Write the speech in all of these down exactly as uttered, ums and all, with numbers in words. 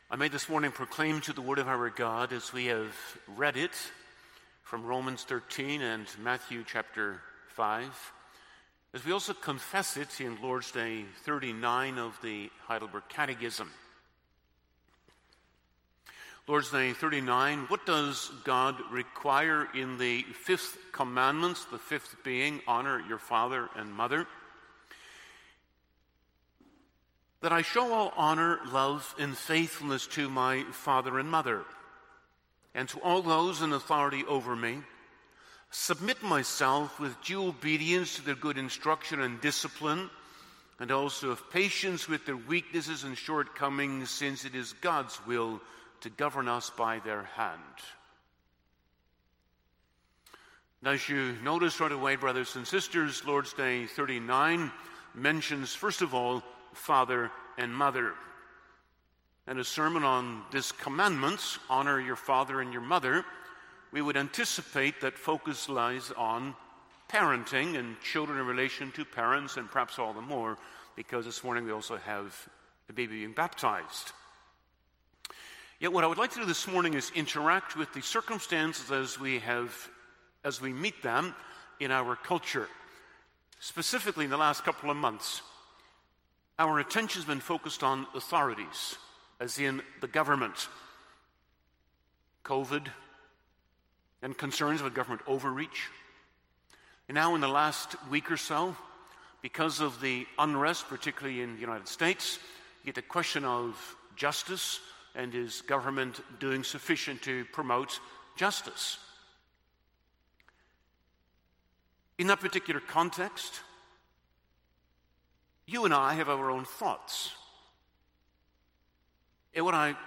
I may this morning proclaim to the word of our God as we have read it from Romans thirteen and Matthew chapter five, as we also confess it in Lord's Day thirty-nine of the Heidelberg Catechism. Lord's Day thirty-nine, what does God require in the fifth commandment, the fifth being, honor your father and mother? That I show all honor, love, and faithfulness to my father and mother, and to all those in authority over me, submit myself with due obedience to their good instruction and discipline, and also of patience with their weaknesses and shortcomings, since it is God's will to govern us by their hand. Now, as you notice right away, brothers and sisters, Lord's Day thirty-nine mentions, first of all, father and mother. And a sermon on this commandment, honor your father and your mother, we would anticipate that focus lies on parenting and children in relation to parents, and perhaps all the more because this morning we also have a baby being baptized. Yet what I would like to do this morning is interact with the circumstances as we have, as we meet them in our culture. Specifically in the last couple of months, our attention has been focused on authorities, as in the government, COVID, and concerns about government overreach. And now in the last week or so, because of the unrest, particularly in the United States, you get the question of justice, and is government doing sufficient to promote justice? In that particular context, you and I have our own thoughts. And what I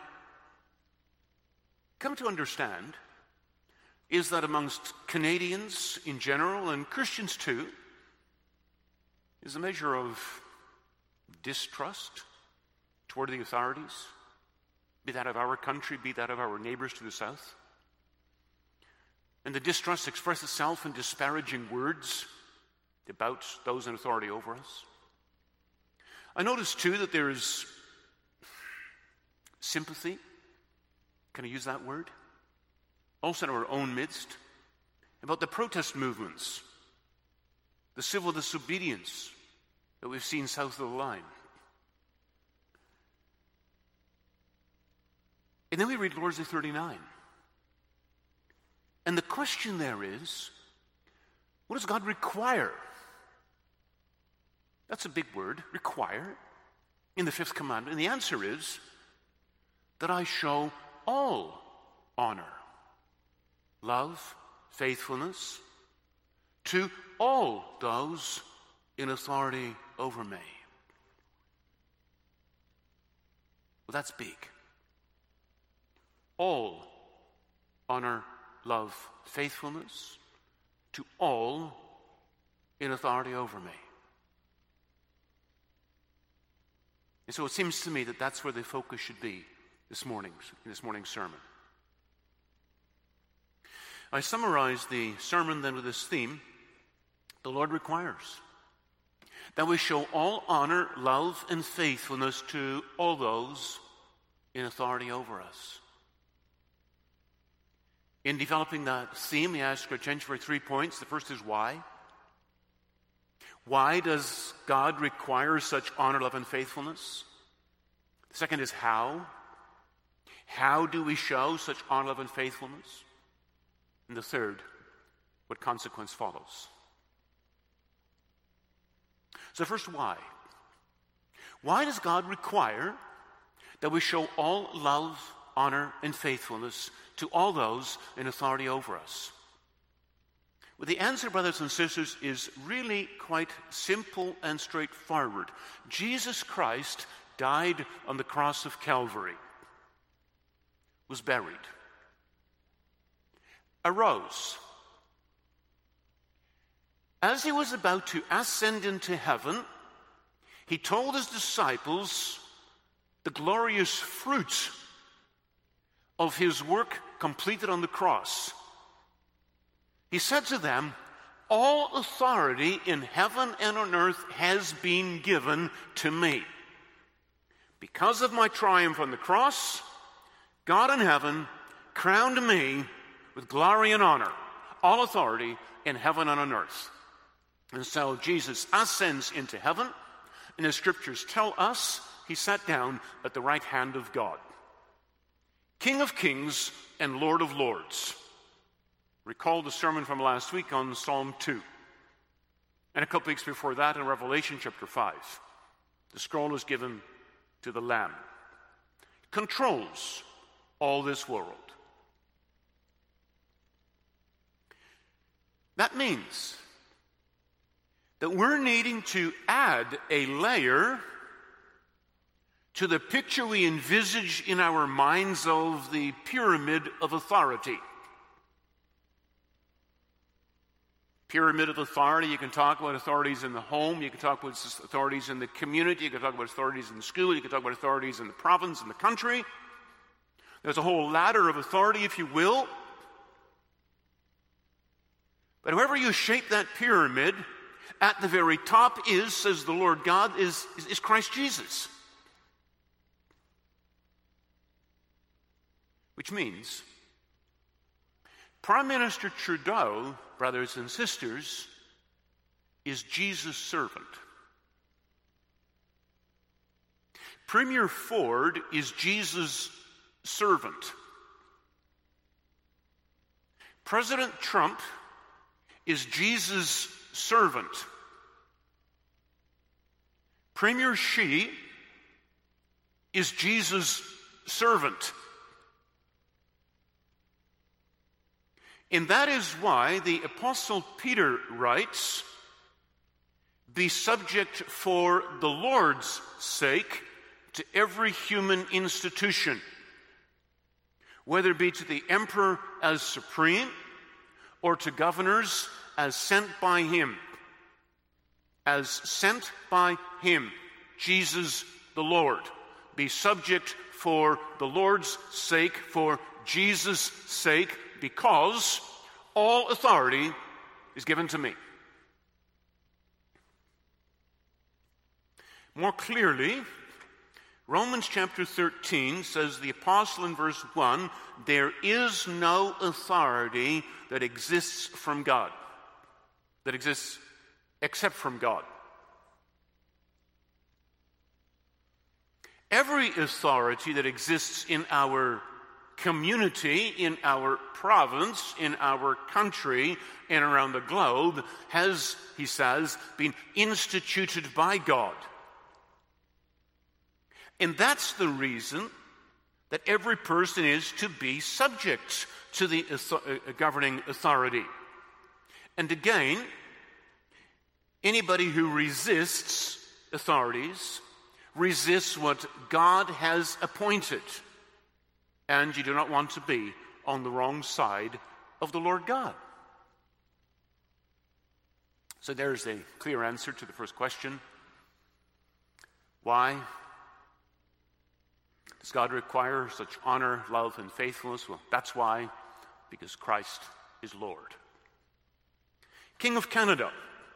come to understand is that amongst Canadians in general, and Christians too, is a measure of distrust toward the authorities, be that of our country, be that of our neighbors to the south. And the distrust expresses itself in disparaging words about those in authority over us. I notice too that there is sympathy, can I use that word? Also in our own midst, about the protest movements, the civil disobedience that we've seen south of the line. And then we read Lord's Day thirty-nine. And the question there is, what does God require? That's a big word, require, in the fifth commandment. And the answer is that I show all honor, love, faithfulness to all those in authority over me. Well, that's big. All honor, love, faithfulness to all in authority over me. And so it seems to me that that's where the focus should be this morning's, in this morning's sermon. I summarize the sermon then with this theme: the Lord requires that we show all honor, love, and faithfulness to all those in authority over us. In developing that theme, we ask our attention for three points. The first is why. Why does God require such honor, love, and faithfulness? The second is how. How do we show such honor, love, and faithfulness? And the third, what consequence follows? So first, why? Why does God require that we show all love, honor, and faithfulness to all those in authority over us? Well, the answer, brothers and sisters, is really quite simple and straightforward. Jesus Christ died on the cross of Calvary, was buried, arose. As he was about to ascend into heaven, he told his disciples the glorious fruit of his work completed on the cross. He said to them, "All authority in heaven and on earth has been given to me. Because of my triumph on the cross, God in heaven crowned me with glory and honor, all authority in heaven and on earth. And so Jesus ascends into heaven, and the scriptures tell us he sat down at the right hand of God. King of kings and Lord of lords. Recall the sermon from last week on Psalm two. And a couple weeks before that in Revelation chapter five. The scroll is given to the Lamb. Controls all this world. That means that we're needing to add a layer to the picture we envisage in our minds of the pyramid of authority. Pyramid of authority, you can talk about authorities in the home, you can talk about authorities in the community, you can talk about authorities in the school, you can talk about authorities in the province, in the country. There's a whole ladder of authority, if you will. But however you shape that pyramid, at the very top is, says the Lord God, is, is, is Christ Jesus. Which means Prime Minister Trudeau, brothers and sisters, is Jesus' servant. Premier Ford is Jesus' servant. President Trump is Jesus' servant. Premier Xi is Jesus' servant. And that is why the Apostle Peter writes, "Be subject for the Lord's sake to every human institution, whether it be to the emperor as supreme, or to governors as sent by him." As sent by him, Jesus the Lord. Be subject for the Lord's sake, for Jesus' sake, because all authority is given to me. More clearly, Romans chapter thirteen says the apostle in verse one, there is no authority that exists from God, that exists except from God. Every authority that exists in our community, in our province, in our country, and around the globe has, he says, been instituted by God. And that's the reason that every person is to be subject to the governing authority. And again, anybody who resists authorities resists what God has appointed. And you do not want to be on the wrong side of the Lord God. So there's a clear answer to the first question. Why does God require such honor, love, and faithfulness? Well, that's why, because Christ is Lord. King of Canada.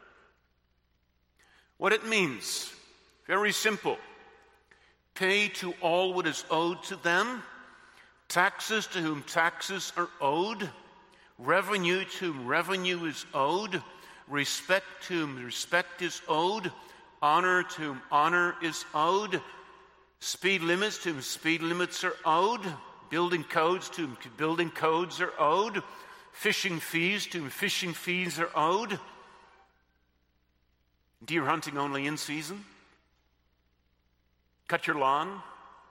What it means, very simple. Pay to all what is owed to them, taxes to whom taxes are owed, revenue to whom revenue is owed, respect to whom respect is owed, honor to whom honor is owed, speed limits to whom speed limits are owed, building codes to whom building codes are owed, fishing fees to whom fishing fees are owed, deer hunting only in season, cut your lawn,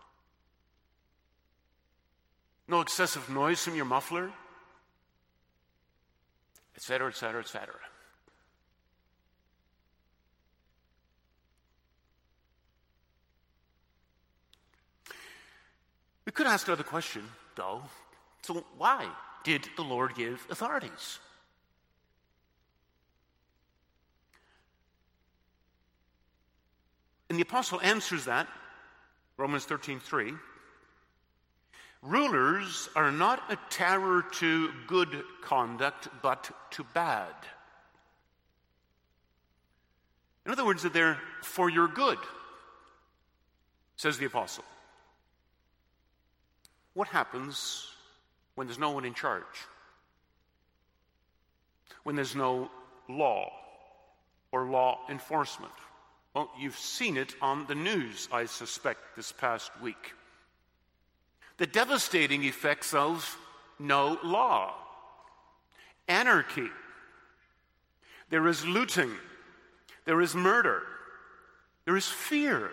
no excessive noise from your muffler, et cetera, et cetera, et cetera. We could ask another question, though. So why did the Lord give authorities? And the apostle answers that, Romans thirteen three. Rulers are not a terror to good conduct, but to bad. In other words, that they're for your good, says the apostle. What happens when there's no one in charge? When there's no law or law enforcement? Well, you've seen it on the news, I suspect, this past week. The devastating effects of no law. Anarchy. There is looting. There is murder. There is fear.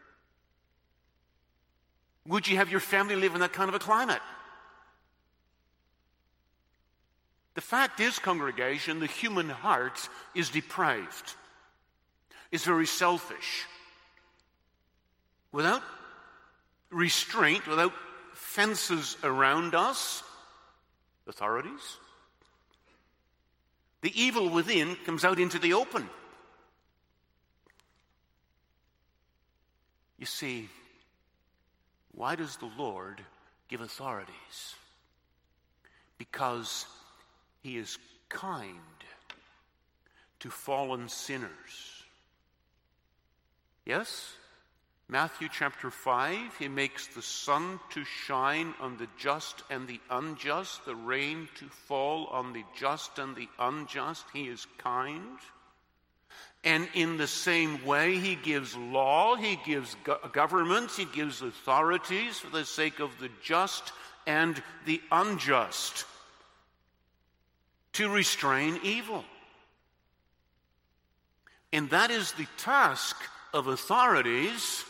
Would you have your family live in that kind of a climate? The fact is, congregation, the human heart is depraved. It's very selfish. Without restraint, without fences around us, authorities, the evil within comes out into the open. You see, why does the Lord give authorities? Because He is kind to fallen sinners. Yes? Matthew chapter five, He makes the sun to shine on the just and the unjust, the rain to fall on the just and the unjust. He is kind. And in the same way, He gives law, He gives go- governments, He gives authorities for the sake of the just and the unjust to restrain evil. And that is the task of authorities,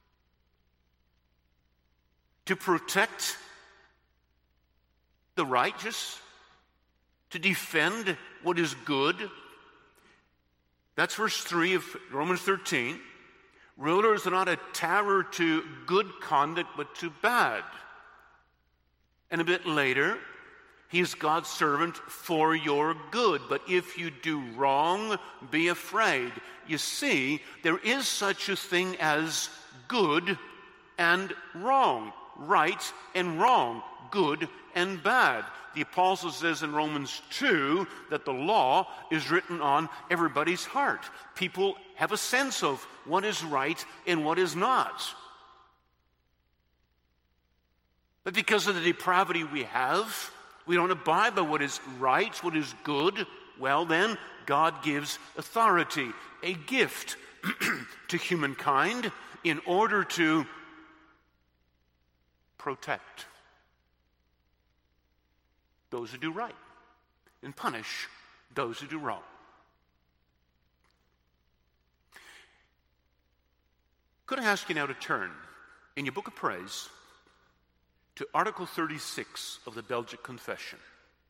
to protect the righteous, to defend what is good. That's verse three of Romans thirteen. Rulers are not a terror to good conduct, but to bad. And a bit later, He is God's servant for your good. But if you do wrong, be afraid. You see, there is such a thing as good and wrong, right and wrong, good and bad. The apostle says in Romans two that the law is written on everybody's heart. People have a sense of what is right and what is not. But because of the depravity we have, we don't abide by what is right, what is good. Well then, God gives authority, a gift to humankind in order to protect those who do right and punish those who do wrong. Could I ask you now to turn in your book of praise to Article thirty-six of the Belgic Confession.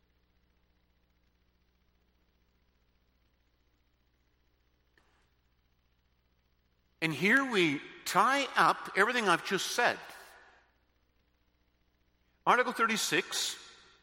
And here we tie up everything I've just said. Article thirty-six,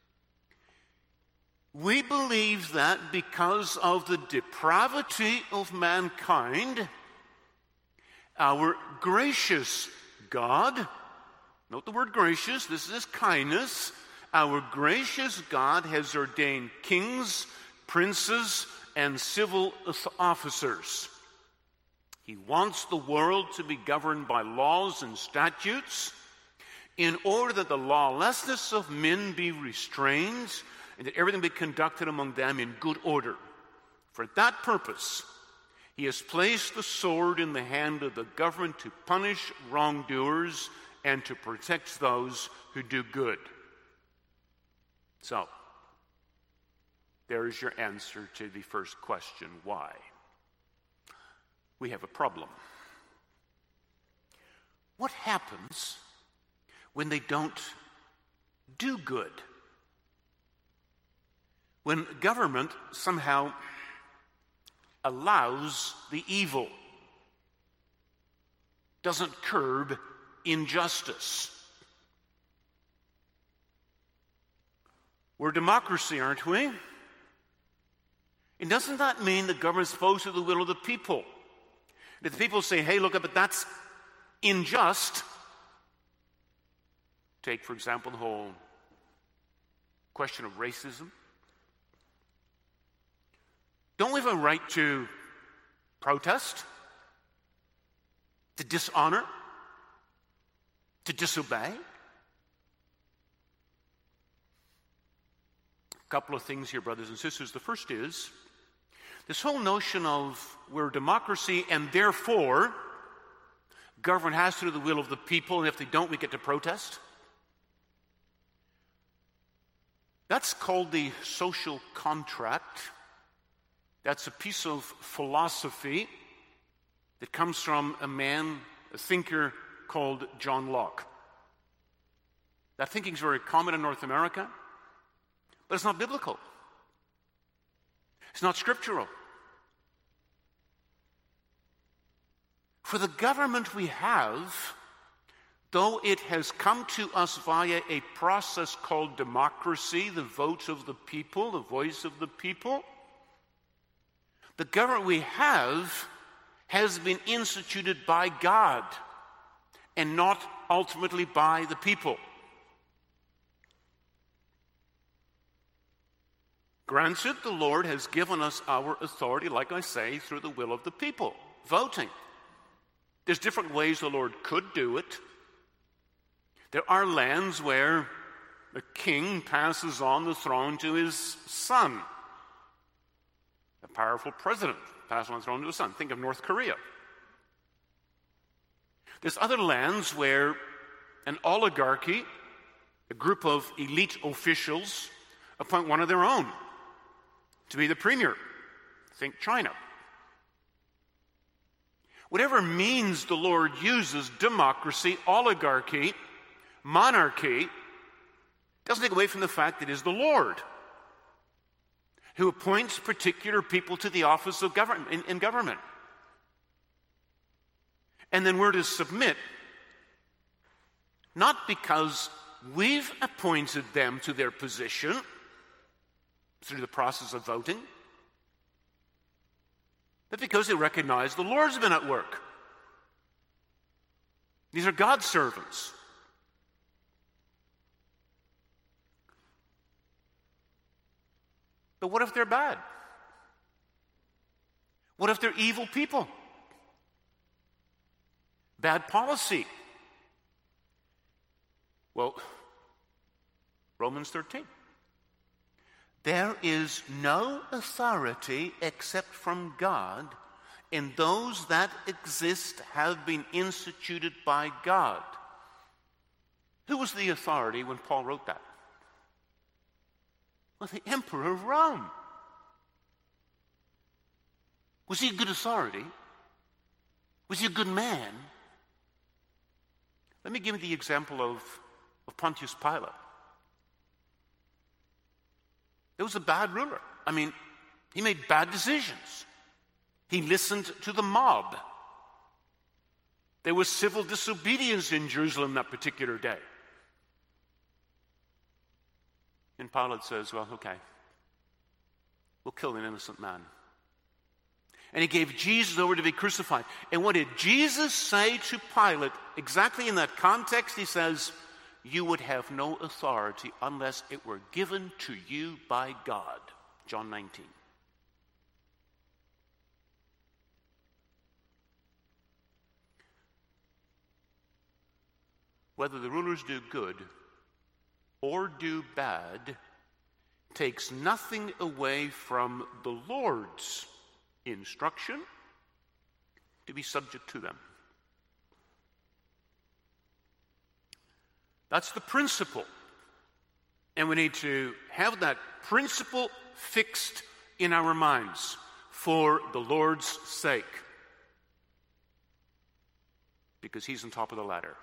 we believe that because of the depravity of mankind, our gracious God, note the word gracious, this is kindness, our gracious God has ordained kings, princes, and civil officers. He wants the world to be governed by laws and statutes in order that the lawlessness of men be restrained and that everything be conducted among them in good order. For that purpose, He has placed the sword in the hand of the government to punish wrongdoers and to protect those who do good. So, there is your answer to the first question, why? We have a problem. What happens when they don't do good? When government somehow allows the evil, doesn't curb injustice. We're a democracy, aren't we? And doesn't that mean the government's supposed to do the will of the people? If the people say, hey, look, but that's unjust. Take, for example, the whole question of racism. Don't we have a right to protest, to dishonor, to disobey? couple of things here, brothers and sisters. The first is this whole notion of we're a democracy and therefore government has to do the will of the people, and if they don't, we get to protest. That's called the social contract. That's a piece of philosophy that comes from a man, a thinker called John Locke. That thinking is very common in North America, but it's not biblical. It's not scriptural. For the government we have, though it has come to us via a process called democracy, the vote of the people, the voice of the people, the government we have has been instituted by God and not ultimately by the people. Granted, the Lord has given us our authority, like I say, through the will of the people, voting. There's different ways the Lord could do it. There are lands where the king passes on the throne to his son. A powerful president passes on the throne to his son. Think of North Korea. There's other lands where an oligarchy, a group of elite officials, appoint one of their own to be the premier. Think China. Whatever means the Lord uses, democracy, oligarchy, monarchy, doesn't take away from the fact that it is the Lord who appoints particular people to the office of government in, in government. And then we're to submit, not because we've appointed them to their position through the process of voting, but because they recognize the Lord's been at work. These are God's servants. But what if they're bad? What if they're evil people? Bad policy? Well, Romans thirteen. There is no authority except from God, and those that exist have been instituted by God. Who was the authority when Paul wrote that? Well, the Emperor of Rome. Was he a good authority? Was he a good man? Let me give you the example of, of Pontius Pilate. He was a bad ruler. I mean, he made bad decisions. He listened to the mob. There was civil disobedience in Jerusalem that particular day. And Pilate says, well, okay, we'll kill an innocent man. And he gave Jesus over to be crucified. And what did Jesus say to Pilate? Exactly in that context, he says, you would have no authority unless it were given to you by God. John nineteen. Whether the rulers do good or do bad takes nothing away from the Lord's instruction to be subject to them. That's the principle. And we need to have that principle fixed in our minds for the Lord's sake. Because he's on top of the ladder.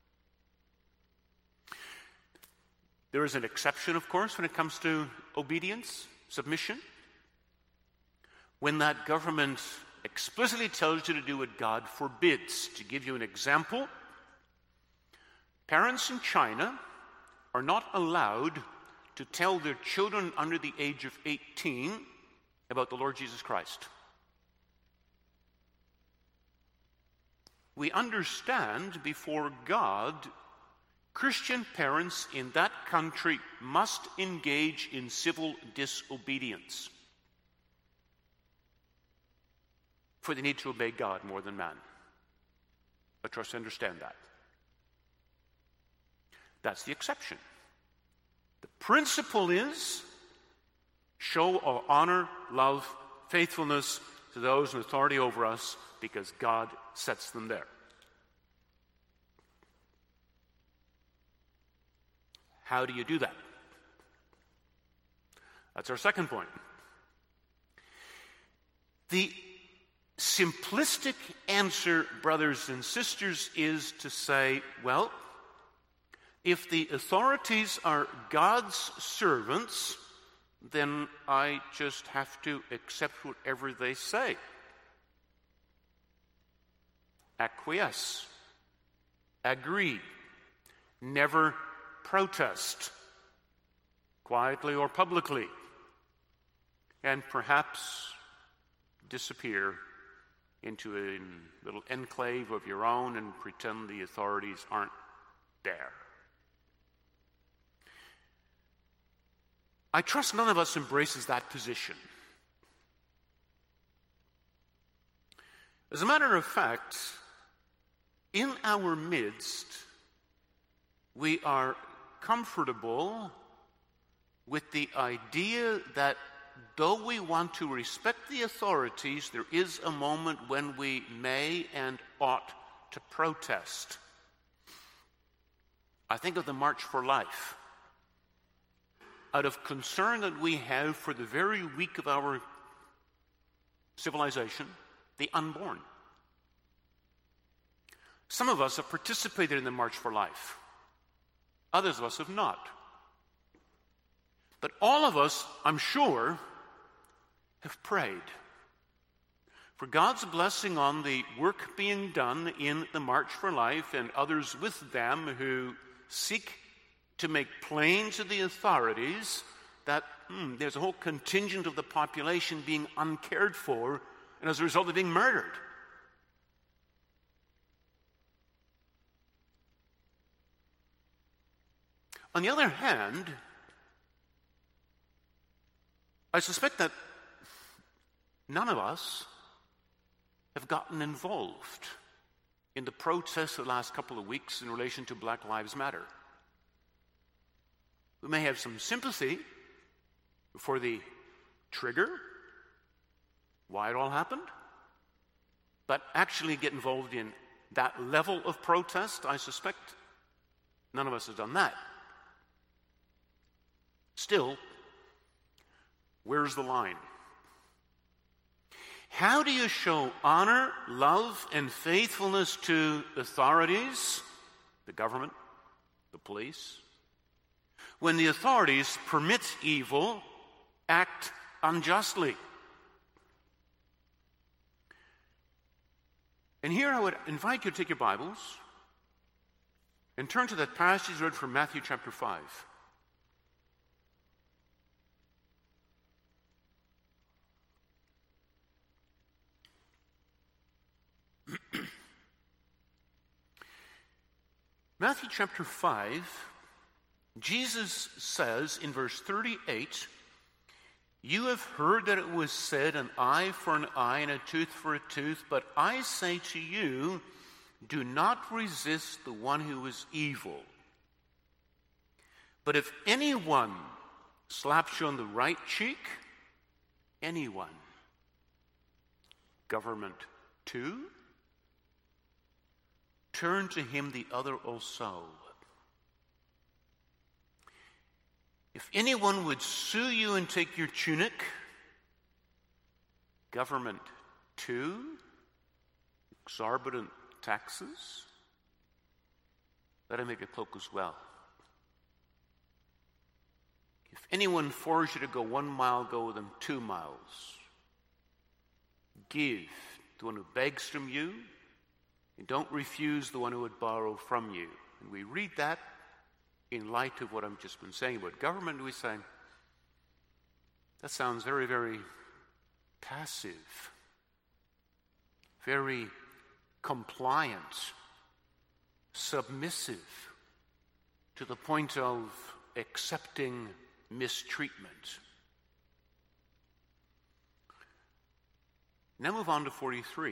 There is an exception, of course, when it comes to obedience, submission. When that government explicitly tells you to do what God forbids. To give you an example, parents in China are not allowed to tell their children under the age of eighteen about the Lord Jesus Christ. We understand before God, Christian parents in that country must engage in civil disobedience. For they need to obey God more than man. I trust you understand that. That's the exception. The principle is show our honor, love, faithfulness to those in authority over us because God sets them there. How do you do that? That's our second point. The simplistic answer, brothers and sisters, is to say, well, if the authorities are God's servants, then I just have to accept whatever they say. Acquiesce. Agree. Never protest, quietly or publicly, and perhaps disappear into a little enclave of your own and pretend the authorities aren't there. I trust none of us embraces that position. As a matter of fact, in our midst, we are comfortable with the idea that though we want to respect the authorities, there is a moment when we may and ought to protest. I think of the March for Life. Out of concern that we have for the very weak of our civilization, the unborn. Some of us have participated in the March for Life. Others of us have not. But all of us, I'm sure, have prayed for God's blessing on the work being done in the March for Life and others with them who seek to make plain to the authorities that hmm, there's a whole contingent of the population being uncared for and as a result of being murdered. On the other hand, I suspect that none of us have gotten involved in the protests of the last couple of weeks in relation to Black Lives Matter. We may have some sympathy for the trigger, why it all happened, but actually get involved in that level of protest, I suspect none of us has done that. Still, where's the line? How do you show honor, love, and faithfulness to authorities, the government, the police, when the authorities permit evil, act unjustly? And here I would invite you to take your Bibles and turn to that passage read from Matthew chapter five. Matthew chapter five, Jesus says in verse thirty-eight, "You have heard that it was said, an eye for an eye and a tooth for a tooth, but I say to you, do not resist the one who is evil. But if anyone slaps you on the right cheek, anyone, government too, turn to him the other also. If anyone would sue you and take your tunic, government too, exorbitant taxes, let him make a cloak as well. If anyone forces you to go one mile, go with him two miles. Give to one who begs from you, and don't refuse the one who would borrow from you." And we read that in light of what I've just been saying about government. We say, that sounds very, very passive, very compliant, submissive, to the point of accepting mistreatment. Now move on to forty-three.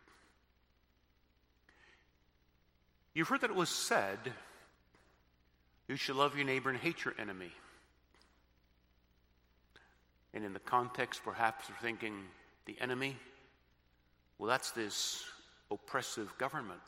You've heard that it was said, you shall love your neighbor and hate your enemy. And in the context, perhaps you're thinking, the enemy? Well, that's this oppressive government.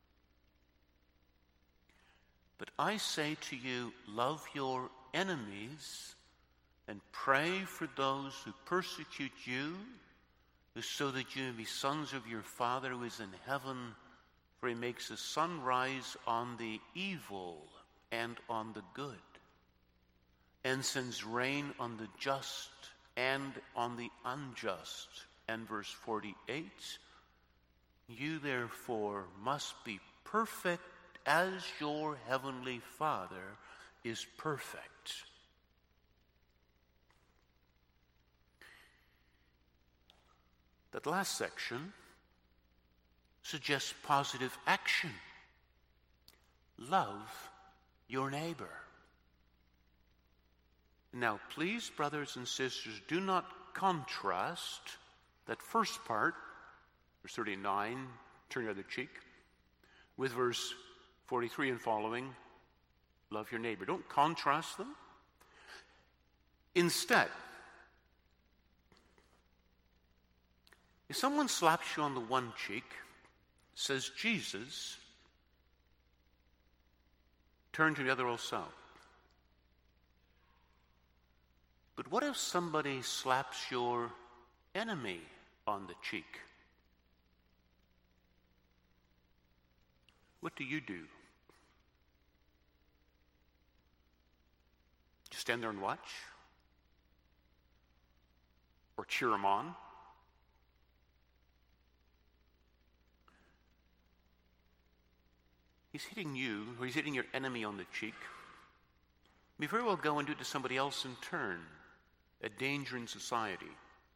But I say to you, love your enemies and pray for those who persecute you, so that you may be sons of your Father who is in heaven, for he makes the sun rise on the evil and on the good, and sends rain on the just and on the unjust. And verse forty-eight, you therefore must be perfect as your heavenly Father is perfect. That last section suggests positive action. Love your neighbor. Now, please, brothers and sisters, do not contrast that first part, verse thirty-nine, turn your other cheek, with verse forty-three and following, love your neighbor. Don't contrast them. Instead, if someone slaps you on the one cheek, says Jesus, turn to the other also. But what if somebody slaps your enemy on the cheek? What do you do? Just stand there and watch? Or cheer him on? He's hitting you, or he's hitting your enemy on the cheek. You may very well go and do it to somebody else in turn, a danger in society.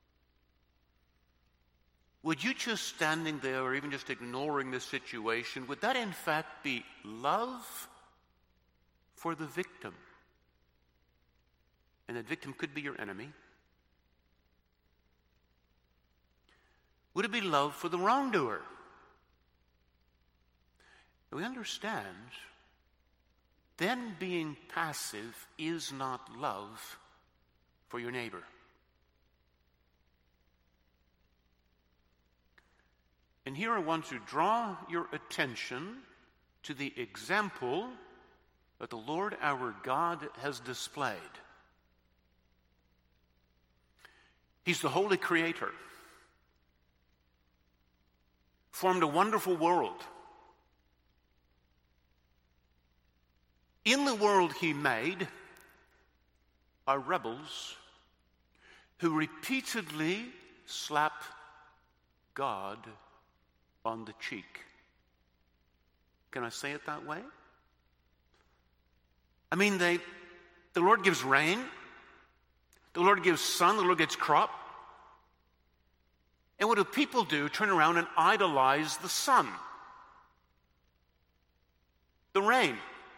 Would you just standing there or even just ignoring the situation, would that in fact be love for the victim? And that victim could be your enemy. Would it be love for the wrongdoer? We understand, then being passive is not love for your neighbor. And here I want to draw your attention to the example that the Lord our God has displayed. He's the holy creator, formed a wonderful world. In the world he made are rebels who repeatedly slap God on the cheek. Can I say it that way? I mean, they, the Lord gives rain, the Lord gives sun, the Lord gives crop. And what do people do? Turn around and idolize the sun, the rain.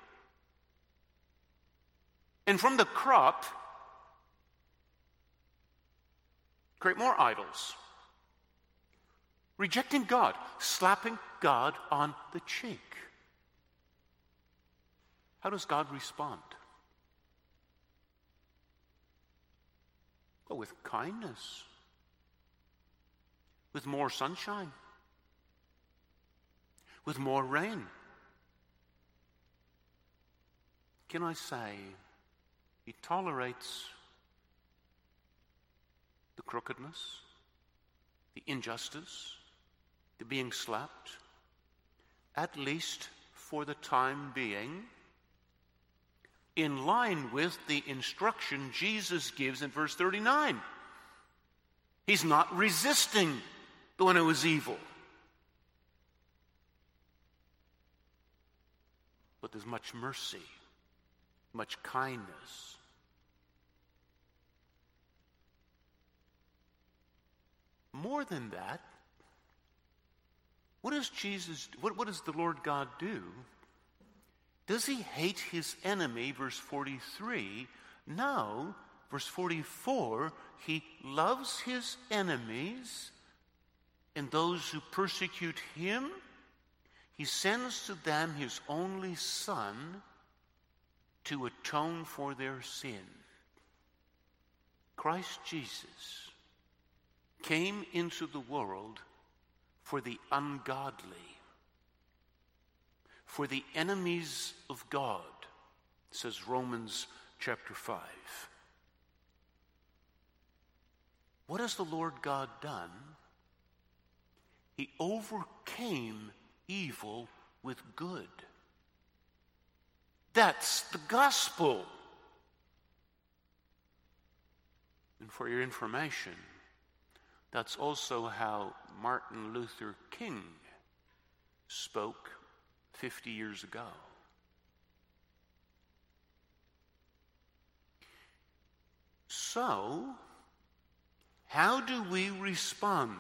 And from the crop, create more idols. Rejecting God, slapping God on the cheek. How does God respond? Well, with kindness, with more sunshine, with more rain. Can I say, he tolerates the crookedness, the injustice, the being slapped, at least for the time being, in line with the instruction Jesus gives in verse thirty-nine. He's not resisting the one who is evil. But there's much mercy, much kindness. More than that, what does Jesus, what, what does the Lord God do? Does he hate his enemy, verse forty-three? No, verse forty-four, he loves his enemies, and those who persecute him, he sends to them his only Son to atone for their sin. Christ Jesus came into the world for the ungodly, for the enemies of God, says Romans chapter five. What has the Lord God done? He overcame evil with good. That's the gospel. And for your information, that's also how Martin Luther King spoke fifty years ago. So, how do we respond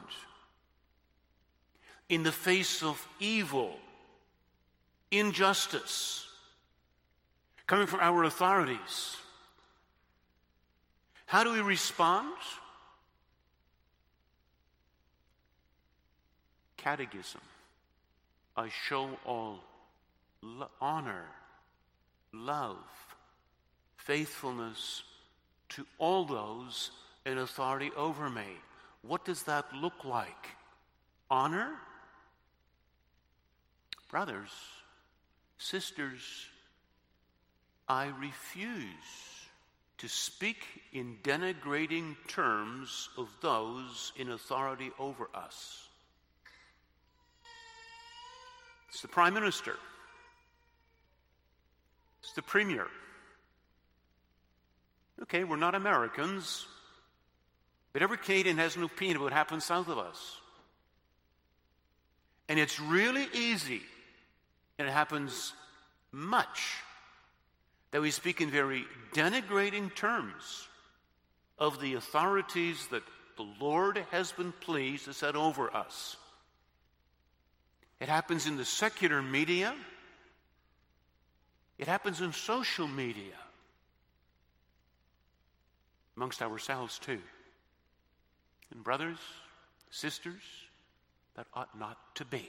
in the face of evil, injustice, coming from our authorities? How do we respond? Catechism. I show all lo- honor, love, faithfulness to all those in authority over me. What does that look like? Honor? Brothers, sisters, I refuse to speak in denigrating terms of those in authority over us. It's the Prime Minister. It's the Premier. Okay, we're not Americans, but every Canadian has an opinion of what happens south of us. And it's really easy, and it happens much, that we speak in very denigrating terms of the authorities that the Lord has been pleased to set over us. It happens in the secular media. It happens in social media. Amongst ourselves too. And brothers, sisters, that ought not to be.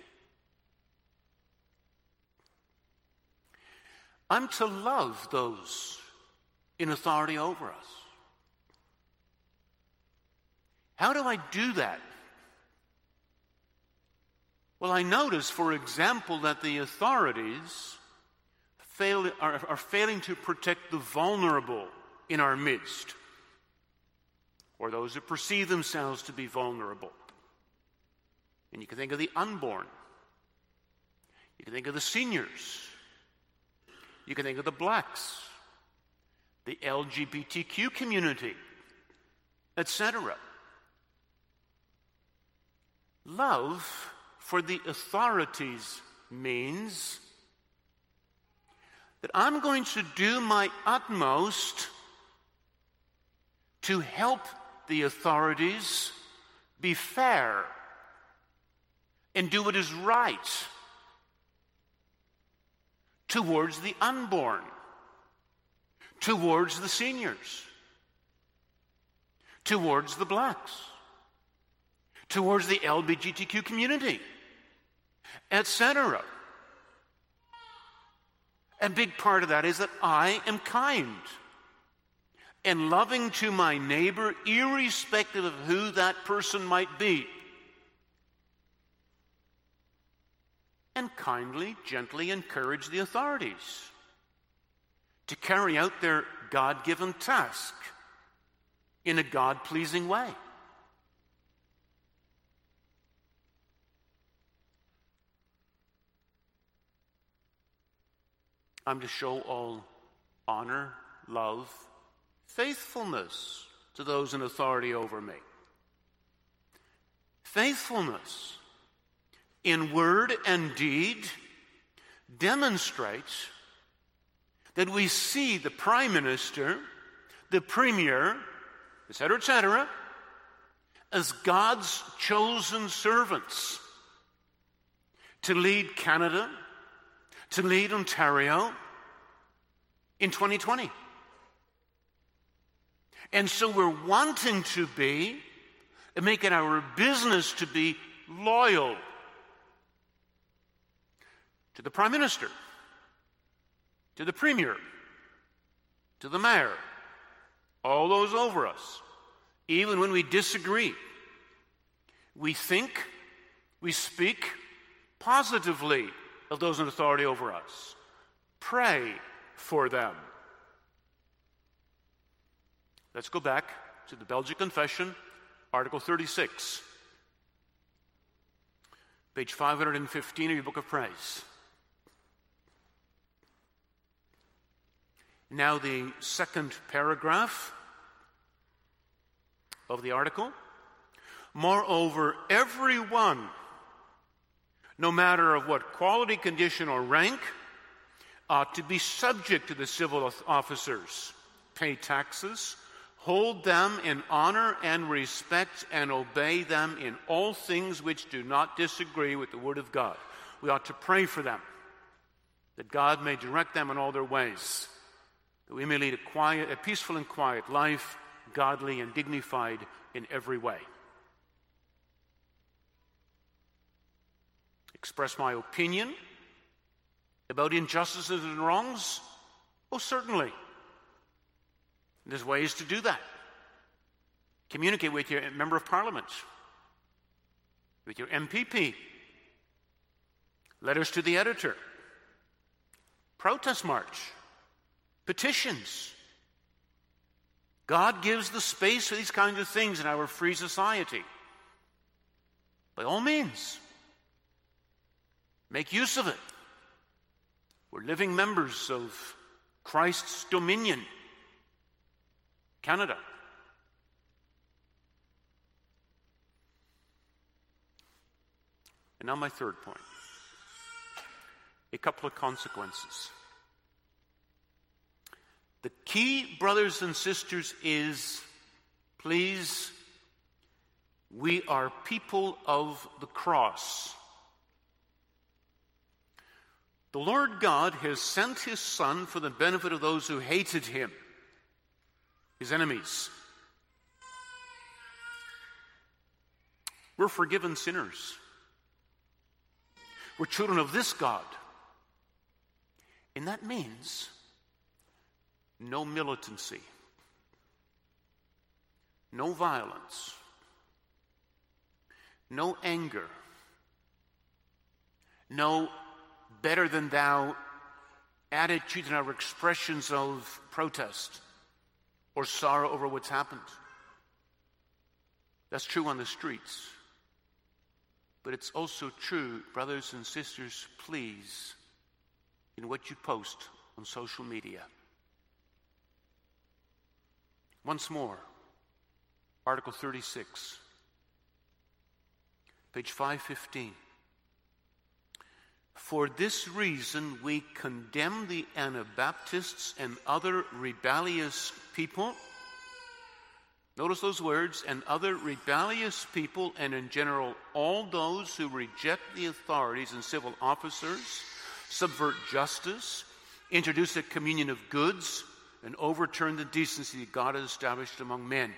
I'm to love those in authority over us. How do I do that? Well, I notice, for example, that the authorities fail, are, are failing to protect the vulnerable in our midst, or those who perceive themselves to be vulnerable. And you can think of the unborn. You can think of the seniors. You can think of the blacks, the L G B T Q community, et cetera. Love for the authorities means that I'm going to do my utmost to help the authorities be fair and do what is right towards the unborn, towards the seniors, towards the blacks, towards the L G B T Q community, et cetera. A big part of that is that I am kind and loving to my neighbor, irrespective of who that person might be. And kindly, gently encourage the authorities to carry out their God-given task in a God-pleasing way. I'm to show all honor, love, faithfulness to those in authority over me. Faithfulness in word and deed demonstrates that we see the Prime Minister, the Premier, et cetera, et cetera, as God's chosen servants to lead Canada, to lead Ontario in twenty twenty. And so we're wanting to be, and make it our business to be loyal to the Prime Minister, to the Premier, to the Mayor, all those over us, even when we disagree, we think, we speak positively of those in authority over us. Pray for them. Let's go back to the Belgic Confession, Article thirty-six, page five hundred fifteen of your Book of Praise. Now the second paragraph of the article. Moreover, everyone, no matter of what quality, condition, or rank, ought to be subject to the civil officers, pay taxes, hold them in honor and respect, and obey them in all things which do not disagree with the word of God. We ought to pray for them, that God may direct them in all their ways, that we may lead a quiet, a peaceful and quiet life, godly and dignified in every way. Express my opinion about injustices and wrongs? Oh, certainly. There's ways to do that. Communicate with your member of parliament, with your M P P, letters to the editor, protest march, petitions. God gives the space for these kinds of things in our free society. By all means, make use of it. We're living members of Christ's dominion, Canada. And now my third point. A couple of consequences. The key, brothers and sisters, is, please, we are people of the cross. The Lord God has sent his Son for the benefit of those who hated him, his enemies. We're forgiven sinners. We're children of this God. And that means no militancy, no violence, no anger, no better than thou attitudes and our expressions of protest or sorrow over what's happened. That's true on the streets. But it's also true, brothers and sisters, please, in what you post on social media. Once more, Article thirty-six, page five fifteen. For this reason, we condemn the Anabaptists and other rebellious people. Notice those words, and other rebellious people, and in general all those who reject the authorities and civil officers, subvert justice, introduce a communion of goods, and overturn the decency that God has established among men.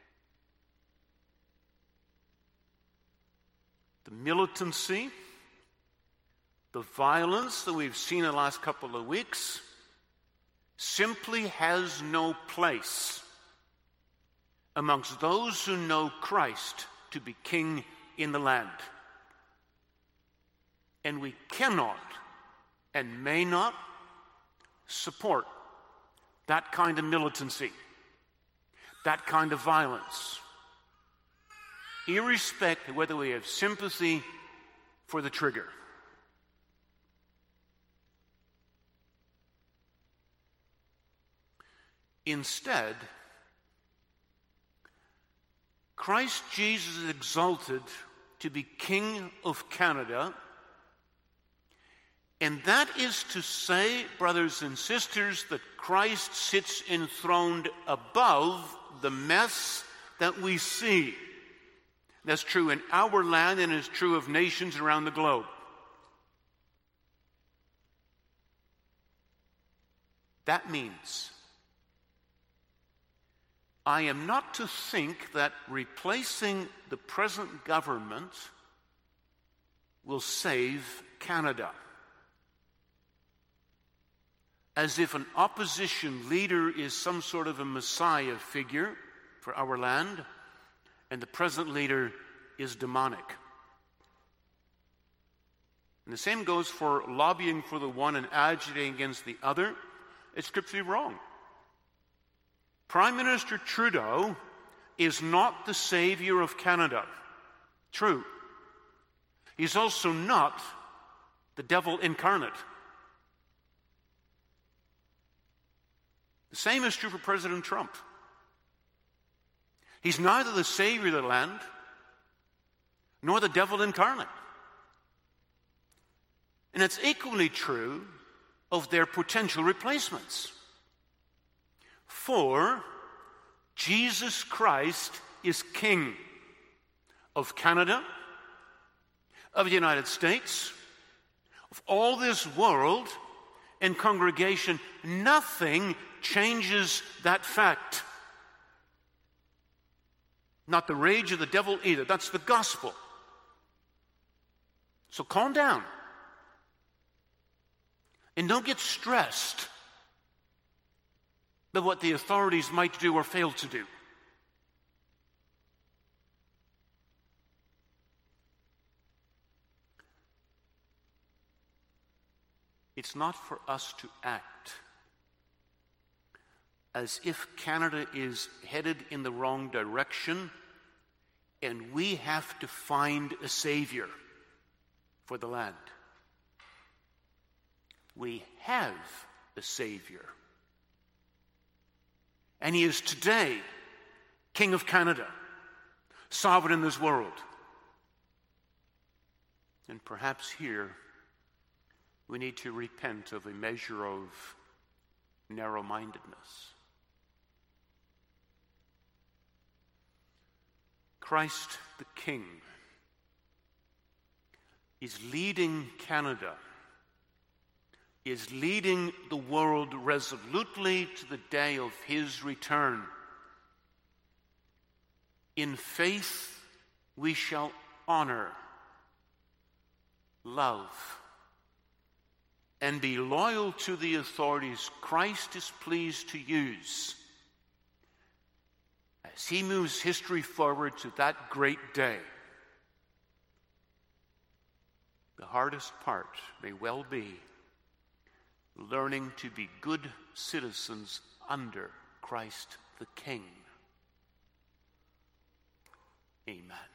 The militancy, the violence that we've seen in the last couple of weeks simply has no place amongst those who know Christ to be king in the land. And we cannot and may not support that kind of militancy, that kind of violence, irrespective of whether we have sympathy for the trigger. Instead, Christ Jesus is exalted to be King of Canada, and that is to say, brothers and sisters, that Christ sits enthroned above the mess that we see. That's true in our land and is true of nations around the globe. That means I am not to think that replacing the present government will save Canada. As if an opposition leader is some sort of a messiah figure for our land, and the present leader is demonic. And the same goes for lobbying for the one and agitating against the other. It's scripturally wrong. Prime Minister Trudeau is not the savior of Canada. True. He's also not the devil incarnate. The same is true for President Trump. He's neither the savior of the land nor the devil incarnate. And it's equally true of their potential replacements. For Jesus Christ is King of Canada, of the United States, of all this world and congregation. Nothing changes that fact. Not the rage of the devil either. That's the gospel. So calm down. And don't get stressed by what the authorities might do or fail to do. It's not for us to act as if Canada is headed in the wrong direction and we have to find a savior for the land. We have a savior. And he is today King of Canada, sovereign in this world. And perhaps here we need to repent of a measure of narrow-mindedness. Christ the King is leading Canada, is leading the world resolutely to the day of his return. In faith we shall honor, love, and be loyal to the authorities Christ is pleased to use as he moves history forward to that great day. The hardest part may well be learning to be good citizens under Christ the King. Amen.